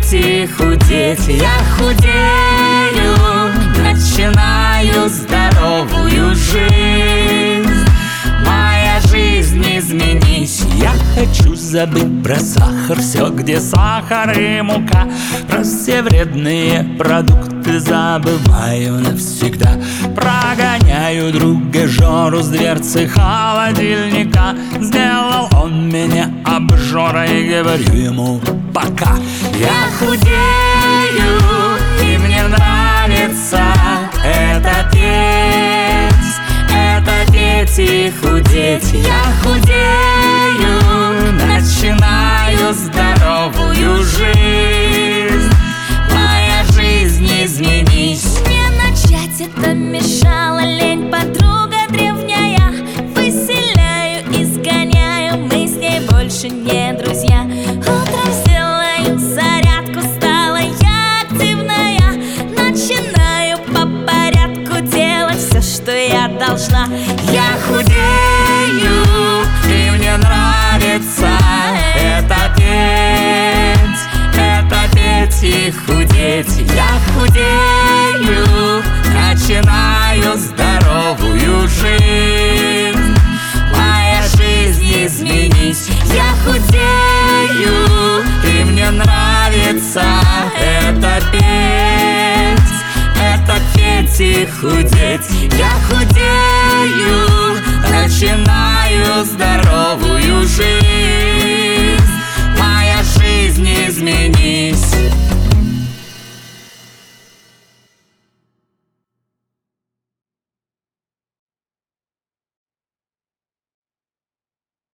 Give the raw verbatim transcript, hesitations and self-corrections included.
петь и худеть. Я худею, начинаю здоровую жизнь. Моя жизнь изменись. Я хочу забыть про сахар, все, где сахар и мука. Про все вредные продукты забываю навсегда. Прогоняю друга Жору с дверцы холодильника. Сделал он меня обжорой, и говорю ему пока. Я худею, и мне нравится это петь. Это петь и худеть. Я худею, начинаю здоровую жизнь. Моя жизнь изменись. Мне начать это мешала лень, подруга древняя. Выселяю, изгоняю, мы с ней больше не друзья. Утром сделаю зарядку, стала я активная. Начинаю по порядку делать все, что я должна. Я худею, и мне нравится это петь. Это петь и худеть. Я худею, начинаю здоровую жизнь. Моя жизнь изменись. Я худею, и мне нравится это петь. Это петь и худеть. Я худею, начинаю здоровую жизнь.